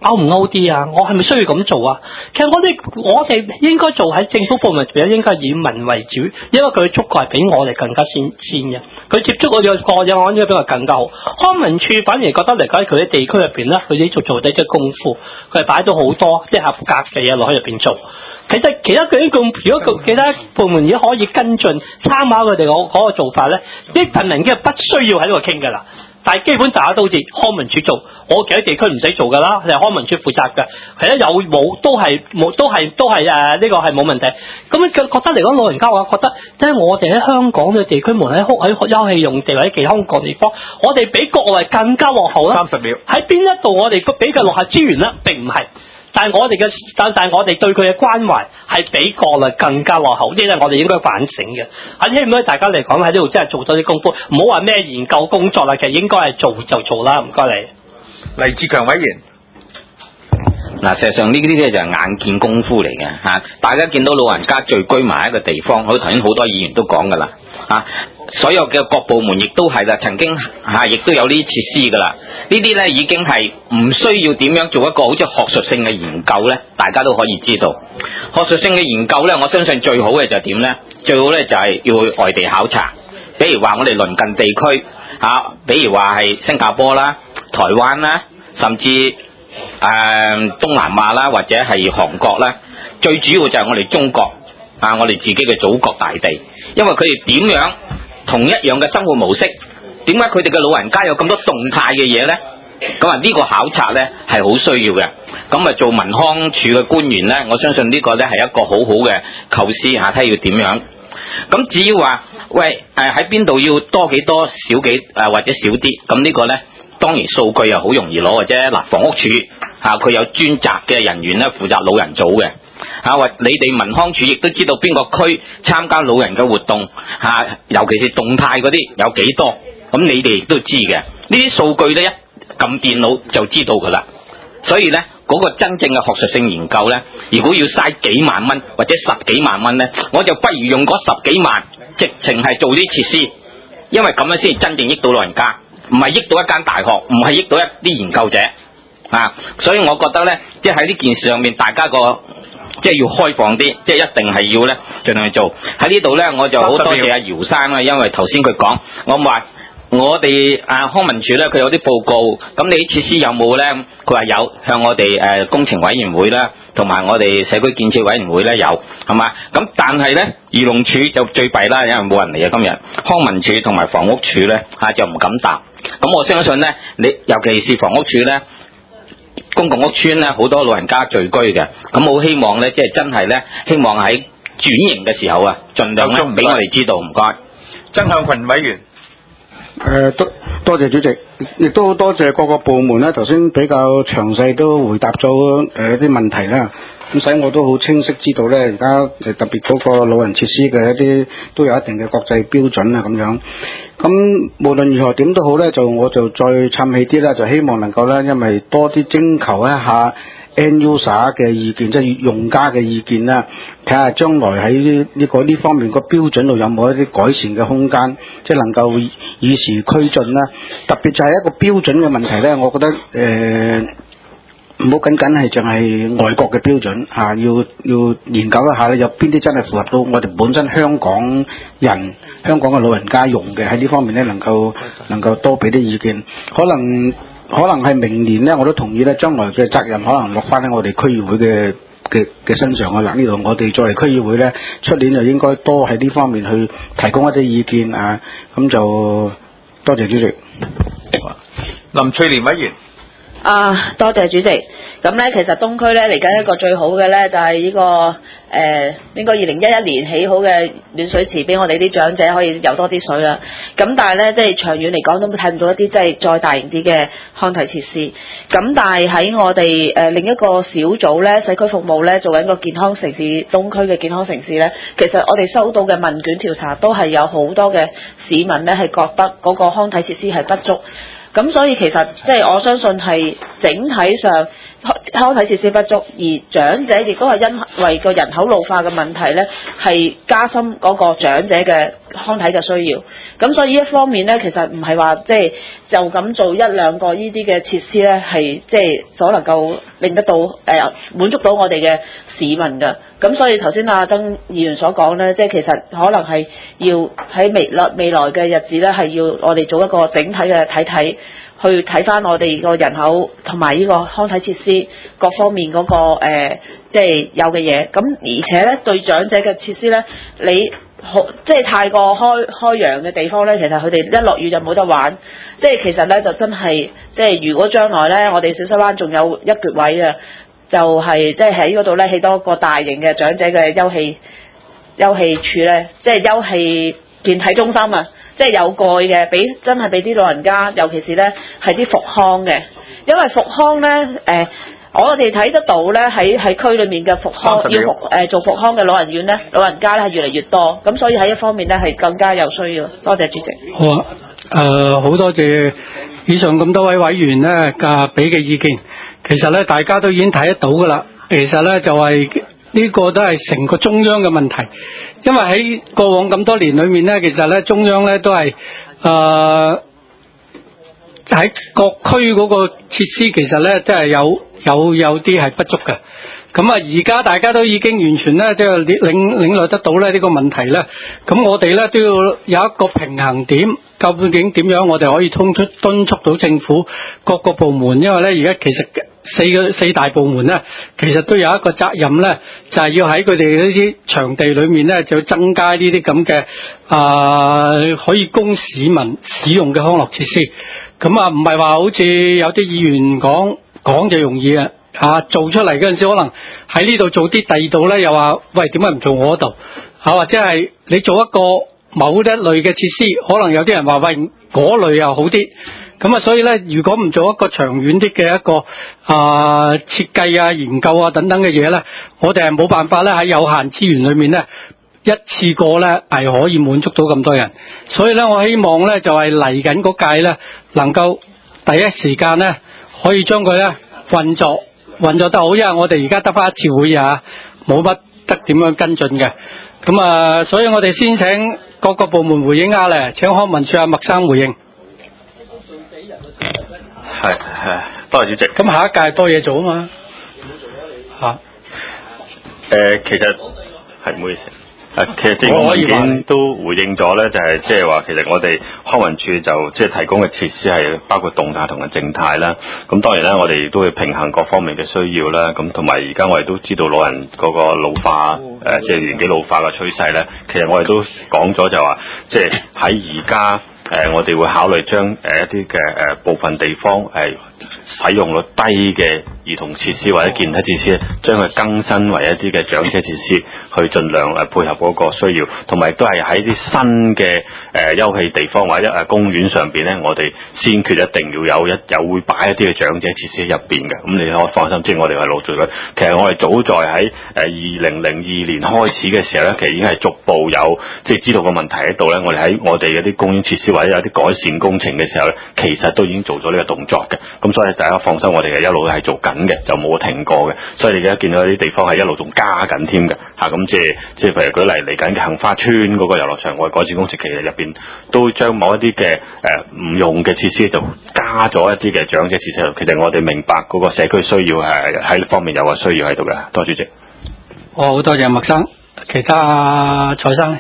勾唔勾啲啊？我係咪需要咁做啊？其實我哋我哋應該做喺政府部門入邊，應該以民為主，因為佢嘅觸覺係比我哋更加先先嘅。佢接觸我哋個個案應該比我更加好。康文署反而覺得嚟講，佢喺地區入邊咧，佢哋做做啲即係功夫，佢係擺到好多即係合格嘅嘢落喺入邊做。其實其他佢啲咁，如果其他部門如果可以跟進參考佢哋嗰嗰個做法咧，呢份文件係不需要喺度傾㗎啦。但係基本大家都好似康文署做，我其他地區唔使做㗎啦，係康文署負責嘅。係啊，有冇都係冇，都係都係誒呢個係冇問題。咁樣覺得嚟講，老人家我覺得，即係我哋喺香港嘅地區，無論喺喺休憩用地或者其他個地方，我哋比國外更加落後啦。 三十秒。喺邊一度我哋比較落後資源咧？並唔係。但係我哋嘅，但但係我哋對佢嘅關懷係比國內更加落後，呢啲係我哋應該反省嘅。喺希唔可以大家嚟講喺呢度真係做多啲功夫，唔好話咩研究工作啦，其實應該係做就做啦。唔該你。 黎志強委員。 嗱，事實上呢啲咧就係眼見功夫嚟嘅嚇，大家見到老人家聚居埋一個地方，好頭先好多議員都講噶啦嚇，所有嘅各部門亦都係啦，曾經嚇亦都有呢啲設施噶啦，呢啲咧已經係唔需要點樣做一個好似學術性嘅研究咧，大家都可以知道。學術性嘅研究咧，我相信最好嘅就係點咧？最好咧就係要去外地考察，比如話我哋鄰近地區嚇，比如話係新加坡啦、台灣啦，甚至誒、呃、東南亞啦，或者係韓國啦，最主要就係我哋中國啊，我哋自己嘅祖國大地，因為佢哋點樣同一樣嘅生活模式，點解佢哋嘅老人家有咁多動態嘅嘢呢？咁啊呢個考察呢係好需要嘅。咁啊做民康處嘅官員呢，我相信呢個呢係一個好好嘅構思嚇，睇下要點樣。咁至於話喂誒喺邊度要多幾多少幾誒、呃、或者少啲，咁呢個呢？當然數據又好容易攞嘅啫，嗱房屋署嚇佢有專責嘅人員咧負責老人組嘅嚇，或你哋民康處亦都知道邊個區參加老人嘅活動嚇，尤其是動態嗰啲有幾多，咁你哋亦都知嘅。呢啲數據咧一撳電腦就知道㗎啦，所以咧嗰、嗰個真正嘅學術性研究咧，如果要嘥幾萬蚊或者十幾萬蚊咧，我就不如用嗰十幾萬直情係做啲設施，因為咁樣先真正益到老人家。唔係益到一間大學，唔係益到一啲研究者啊，所以我覺得咧，即係喺呢件事上面，大家個即係要開放啲，即係一定係要咧盡量去做。喺呢度咧，我就好多謝阿姚生啦，因為頭先佢講，我話我哋啊康文署咧，佢有啲報告，咁你啲設施有冇咧？佢話有，向我哋誒、呃、工程委員會啦，同埋我哋社區建設委員會咧有，係嘛？咁但係咧，漁農署就最弊啦，因為冇人嚟啊今日，康文署同埋房屋署咧嚇、啊、就唔敢答。咁我相信咧，你尤其是房屋署咧，公共屋邨咧，好多老人家聚居嘅，咁好希望咧，即係真係咧，希望喺轉型嘅時候啊，盡量咧俾我哋知道，唔該。 曾向群委員。 誒、呃，多多謝主席，亦都多謝各個部門咧，頭先比較詳細都回答咗誒一啲問題啦。咁使我都好清晰知道咧，而家誒特別嗰個老人設施嘅一啲都有一定嘅國際標準啊，咁樣。咁無論如何點都好咧，就我就再撐起啲啦，就希望能夠咧，因為多啲徵求一下 end user 嘅意見，即係用家嘅意見啦，睇下將來喺呢呢個呢方面個標準度有冇一啲改善嘅空間，即係能夠與時俱進啦。特別就係一個標準嘅問題咧，我覺得誒唔好僅僅係淨係外國嘅標準嚇、啊，要要研究一下咧，有邊啲真係符合到我哋本身香港人、香港嘅老人家用嘅，喺呢方面咧能夠能夠多俾啲意見，可能。可能係明年咧，我都同意咧，將來嘅責任可能落翻喺我哋區議會嘅嘅嘅身上啊！嗱，呢度我哋作為區議會咧，出年就應該多喺呢方面去提供一啲意見啊！咁就多謝主席。 林翠蓮委員。 啊，多謝主席。咁咧，其實東區咧嚟緊一個最好嘅咧，就係呢個誒，應該二零一一年起好嘅暖水池，俾我哋啲長者可以游多啲水啦。咁但係咧，即係長遠嚟講都睇唔到一啲即係再大型啲嘅康體設施。咁但係喺我哋誒另一個小組咧，社區服務咧做緊個健康城市東區嘅健康城市咧，其實我哋收到嘅問卷調查都係有好多嘅市民咧係覺得嗰個康體設施係不足。咁所以其實即係我相信係整體上康體設施不足，而長者亦都係因為個人口老化嘅問題咧，係加深嗰個長者嘅康體嘅需要。咁所以呢一方面咧，其實唔係話即係就咁做一兩個呢啲嘅設施咧，係即係所能夠令得到誒、呃、滿足到我哋嘅市民㗎。咁所以頭先阿曾議員所講咧，即係其實可能係要喺未來未來嘅日子咧，係要我哋做一個整體嘅睇睇。去睇翻我哋個人口同埋呢個康體設施各方面嗰、那個誒，即、呃、係、就是、有嘅嘢。咁而且咧，對長者嘅設施咧，你好即係太過開開揚嘅地方咧，其實佢哋一落雨就冇得玩。即係其實咧，就真係即係如果將來咧，我哋小西灣仲有一橛位啊，就係即係喺嗰度咧起多個大型嘅長者嘅休憩休憩處咧，即係休憩健體中心啊。即係有蓋嘅，俾真係俾啲老人家，尤其是咧係啲復康嘅，因為復康咧誒、呃，我哋睇得到咧喺喺區裏面嘅復康要復誒、呃、做復康嘅老人院咧，老人家咧係越嚟越多，咁所以喺一方面咧係更加有需要。多謝主席。 好啊，誒好多謝以上咁多位委員咧嘅俾嘅意見，其實咧大家都已經睇得到㗎啦，其實咧就係、是。呢個都係成個中央嘅問題，因為喺過往咁多年裏面咧，其實咧中央咧都係誒喺各區嗰個設施，其實咧即係有有有啲係不足嘅。咁啊，而家大家都已經完全咧即係領領略得到咧呢個問題咧。咁我哋咧都要有一個平衡點，究竟點樣我哋可以通出敦促到政府各個部門，因為咧而家其實。四個四大部門咧，其實都有一個責任咧，就係、是、要喺佢哋呢啲場地裏面咧，就要增加呢啲咁嘅啊可以供市民使用嘅康樂設施。咁啊，唔係話好似有啲議員講講就容易啊，啊做出嚟嗰陣時，可能喺呢度做啲，第二度咧又話喂點解唔做我嗰度啊？或者係你做一個某一類嘅設施，可能有啲人話喂嗰類又好啲。咁啊，所以咧，如果唔做一個長遠啲嘅一個啊設計啊、研究啊等等嘅嘢咧，我哋係冇辦法咧喺有限資源裏面咧一次過咧係可以滿足到咁多人。所以咧，我希望咧就係嚟緊嗰屆咧能夠第一時間咧可以將佢咧運作運作得好，因為我哋而家得返一次會啊，冇乜得點樣跟進嘅。咁啊，所以我哋先請各個部門回應下咧，請康文署阿麥生回應。 係係，多謝主席。 咁下一屆多嘢做啊嘛嚇。誒、 呃，其實係唔好意思。誒，其實政府文件都回應咗咧，就係即係話其實我哋康文署就即係提供嘅設施係包括動態同埋靜態啦。咁當然啦，我哋都會平衡各方面嘅需要啦。咁同埋而家我哋都知道老人嗰個老化誒，即係年紀老化嘅趨勢咧。其實我哋都講咗就話，即係喺而家誒，我哋會考慮將誒一啲嘅誒部分地方係使用率低嘅兒童設施或者健體設施咧，將佢更新為一啲嘅長者設施，去盡量誒配合嗰個需要，同埋都係喺啲新嘅誒休憩地方或者誒公園上邊咧，我哋先決一定要有一有會擺一啲嘅長者設施喺入邊嘅。咁你可以放心，即係我哋係陸續咧。其實我哋早在喺誒二零零二年開始嘅時候咧，其實已經係逐步有即係知道個問題喺度咧。我哋喺我哋嗰啲公園設施或者有啲改善工程嘅時候咧，其實都已經做咗呢個動作嘅。咁所以大家放心，我哋係一路係做緊嘅，就冇停過嘅。所以你而家見到啲地方係一路仲加緊添嘅嚇。咁即係即係譬如舉例嚟緊嘅杏花村嗰個遊樂場，我哋改善工程其實入邊都將某一啲嘅誒唔用嘅設施就加咗一啲嘅長者設施。其實我哋明白嗰個社區需要係喺呢方面有個需要喺度嘅。多謝主席。 哦，好多謝麥生，其他蔡生咧。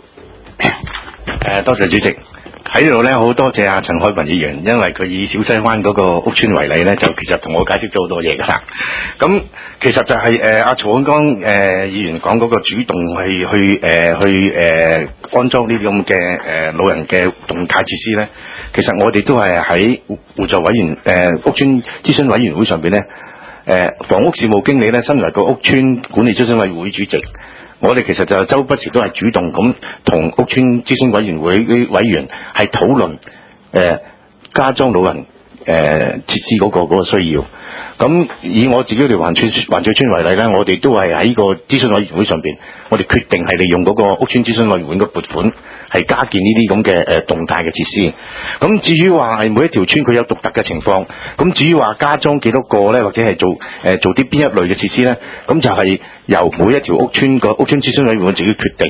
誒，多謝主席。喺呢度咧，好多謝阿陳海文議員，因為佢以小西灣嗰個屋邨為例咧，就其實同我解釋咗好多嘢噶啦。咁其實就係誒阿曹永剛誒議員講嗰個主動去去誒、呃、去誒、呃、安裝呢啲咁嘅誒老人嘅動態設施咧，其實我哋都係喺互助委員誒、呃、屋邨諮詢委員會上邊咧，誒、呃、房屋事務經理咧，身為個屋邨管理諮詢委員會主席。我哋其實就周不時都係主動咁同屋邨諮詢委員會啲委員係討論誒加裝老人誒設施嗰個嗰個需要。咁以我自己哋環翠環翠邨為例咧，我哋都係喺個諮詢委員會上邊，我哋決定係利用嗰個屋邨諮詢委員會嘅撥款，係加建呢啲咁嘅誒動態嘅設施。咁至於話係每一條村佢有獨特嘅情況，咁至於話加裝幾多個咧，或者係做誒、呃、做啲邊一類嘅設施咧，咁就係由每一條屋邨個屋邨諮詢委員會自己決定。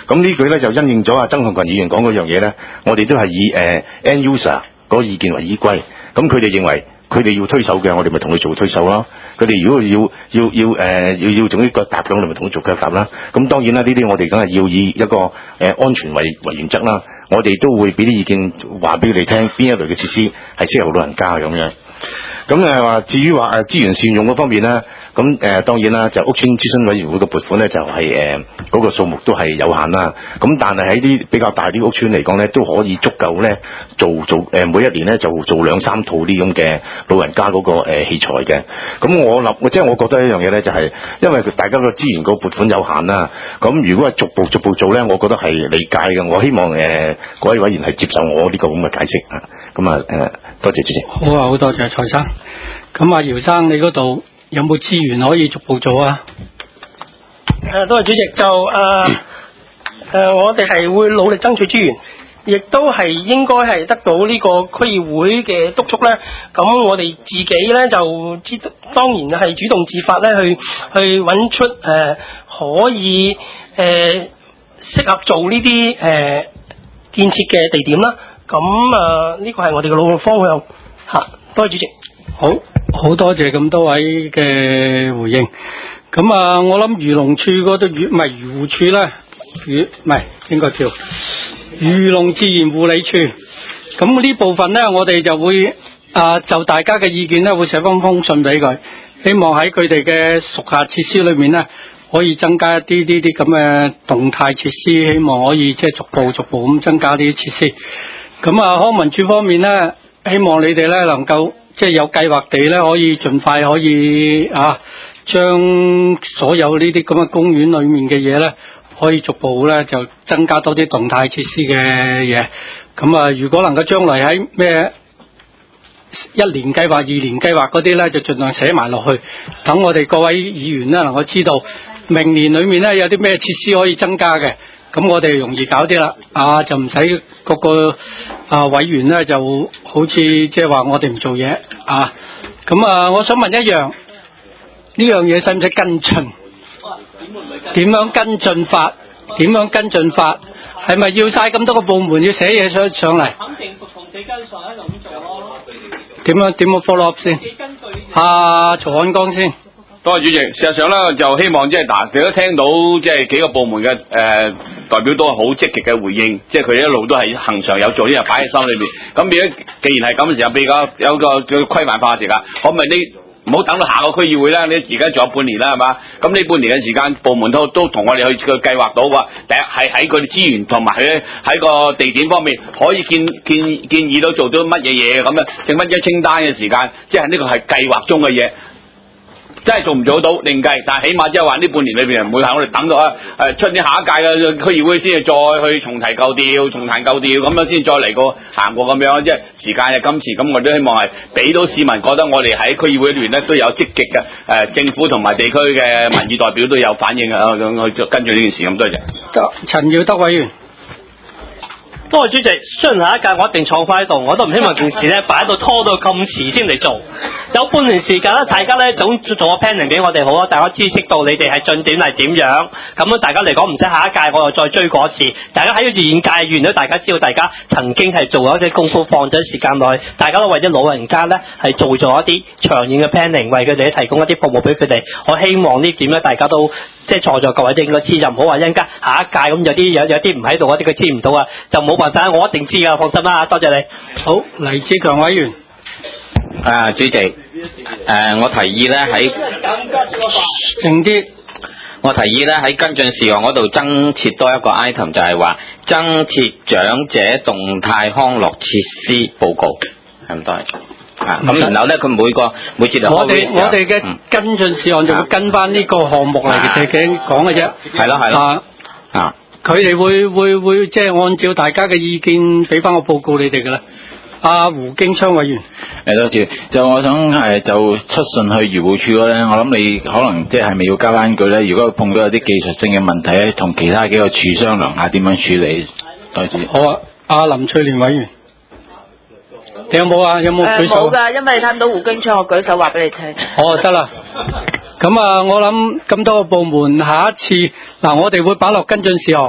咁呢句咧就因應咗阿曾向群議員講嗰樣嘢咧，我哋都係以誒、呃、end user 嗰個意見為依歸。咁佢哋認為佢哋要推手嘅，我哋咪同佢做推手咯。佢哋如果要要要誒、呃、要要做呢個搭嘅，我哋咪同佢做腳搭啦。咁當然啦，呢啲我哋梗係要以一個誒、呃、安全為為原則啦。我哋都會俾啲意見話俾你聽，邊一類嘅設施係適合老人家咁樣。咁誒話至於話誒資源善用嗰方面咧，咁誒、呃、當然啦，就屋邨諮詢委員會嘅撥款咧就係誒嗰個數目都係有限啦。咁但係喺啲比較大啲屋邨嚟講咧，都可以足夠咧做做誒、呃、每一年咧就做兩三套呢咁嘅老人家嗰、那個、呃、器材嘅。咁我諗即係我覺得一樣嘢咧，就係、是、因為大家個資源個撥款有限啦。咁如果係逐步逐步做咧，我覺得係理解嘅。我希望誒各位委員係接受我呢個咁嘅解釋啊。咁啊誒多謝主席。 好啊，好多謝蔡生。咁啊，姚生，你嗰度有冇資源可以逐步做啊？ 誒，多謝主席。就誒誒、呃呃，我哋係會努力爭取資源，亦都係應該係得到呢個區議會嘅督促咧。咁我哋自己咧就知，當然係主動自發咧去去揾出誒、呃、可以誒、呃、適合做呢啲誒建設嘅地點啦。咁啊，呢、呃這個係我哋嘅努力方向嚇、啊。多謝主席。 好，好多謝咁多位嘅回應。咁啊，我諗漁農處嗰度漁唔係漁護處咧，漁唔係應該叫漁農自然護理處。咁呢部分咧，我哋就會啊就大家嘅意見咧，會寫翻封信俾佢，希望喺佢哋嘅屬下設施裏面咧，可以增加一啲呢啲咁嘅動態設施，希望可以即係逐步逐步咁增加啲設施。咁啊，康文署方面咧，希望你哋咧能夠即係有計劃地咧，可以盡快可以啊，將所有呢啲咁嘅公園裏面嘅嘢咧，可以逐步咧就增加多啲動態設施嘅嘢。咁啊，如果能夠將來喺咩一年計劃、二年計劃嗰啲咧，就盡量寫埋落去，等我哋各位議員咧能夠知道明年裏面咧有啲咩設施可以增加嘅。咁我哋容易搞啲啦，啊就唔使個個啊委員咧就好似即係話我哋唔做嘢啊。咁啊，我想問一樣，呢樣嘢使唔使跟進？點樣跟進法？點樣跟進法？係咪要晒咁多個部門要寫嘢上上嚟？肯定同死跟上喺度咁做咯。點樣點樣 follow up 先？啊，曹漢江先。 多謝主席。事實上咧，就希望即係嗱，你都聽到即係幾個部門嘅誒、呃、代表都係好積極嘅回應，即係佢哋一路都係恆常有做，呢個擺喺心裏邊。咁如果既然係咁嘅時候，比較有個叫規範化嘅時間，可唔可以你唔好等到下個區議會啦？你而家仲有半年啦，係嘛？咁呢半年嘅時間，部門都都同我哋去個計劃到話，第一係喺佢哋資源同埋喺喺個地點方面，可以建建建議到做到乜嘢嘢咁樣，剩翻一清單嘅時間，即係呢個係計劃中嘅嘢。真係做唔做到另計，但係起碼即係話呢半年裏邊唔會係我哋等到啊誒出年下一屆嘅區議會先至再去重提舊調、重彈舊調咁樣先再嚟過行過咁樣，即係時間係今次咁，我都希望係俾到市民覺得我哋喺區議會裏邊咧都有積極嘅誒、呃、政府同埋地區嘅民意代表都有反應啊，去跟住呢件事咁多謝。 陳耀德委員。 多謝主席，雖然下一屆我一定創快喺度，我都唔希望件事咧擺到拖到咁遲先嚟做。有半年時間咧，大家咧總做個 planning 俾我哋好啊，大家知識到你哋係進展係點樣，咁樣大家嚟講唔使下一屆我又再追過一次。大家喺現屆完咗，大家知道大家曾經係做咗一啲功夫，放咗時間內，大家都為咗老人家咧係做咗一啲長遠嘅 planning， 為佢哋提供一啲服務俾佢哋。我希望呢點咧，大家都即係在座各位都應該知，就唔好話一陣間下一屆咁有啲有有啲唔喺度嗰啲佢知唔到啊，就冇辦法，我一定知噶，放心啦，多謝你。 好，黎志強委員。 啊，主席，誒、呃，我提議咧喺靜啲。 我提議咧喺跟進事項嗰度增設多一個 item， 就係話增設長者動態康樂設施報告，係咁多謝。啊，咁然後咧，佢每個每次就我哋我哋嘅跟進事項就會跟翻呢個項目嚟嘅嘅講嘅啫。係咯係咯。啊，佢哋會會會即係按照大家嘅意見俾翻個報告你哋㗎啦。阿胡經昌委員， 誒多謝，就我想誒就出信去漁護署咧，我諗你可能即係咪要加翻句咧？如果碰到有啲技術性嘅問題咧，同其他幾個處商量下點樣處理。多謝。 好啊，阿林翠蓮委員，你有冇啊？有冇舉手？ 冇㗎，因為你睇唔到胡經昌，我舉手話俾你聽。 哦，得啦。咁啊，我諗咁多個部門，下一次嗱，我哋會擺落跟進事項。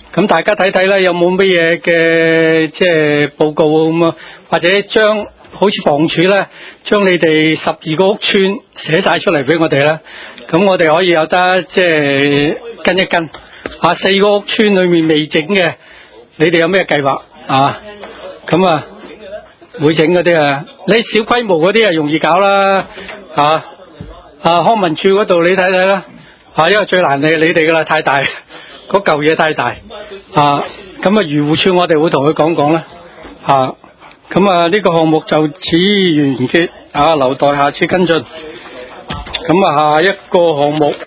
咁大家睇睇啦，有冇乜嘢嘅即係報告咁啊？或者將好似房署咧，將你哋十二個屋村寫晒出嚟俾我哋啦。咁我哋可以有得即係跟一跟。啊，四個屋村裏面未整嘅，你哋有咩計劃啊？咁啊，會整嗰啲啊，你小規模嗰啲啊容易搞啦，啊啊康文署嗰度你睇睇啦，啊因為最難係你哋噶啦，太大，嗰嚿嘢太大，啊咁啊漁護署我哋會同佢講講啦，啊咁啊呢個項目就此完結，啊留待下次跟進，咁啊下一個項目。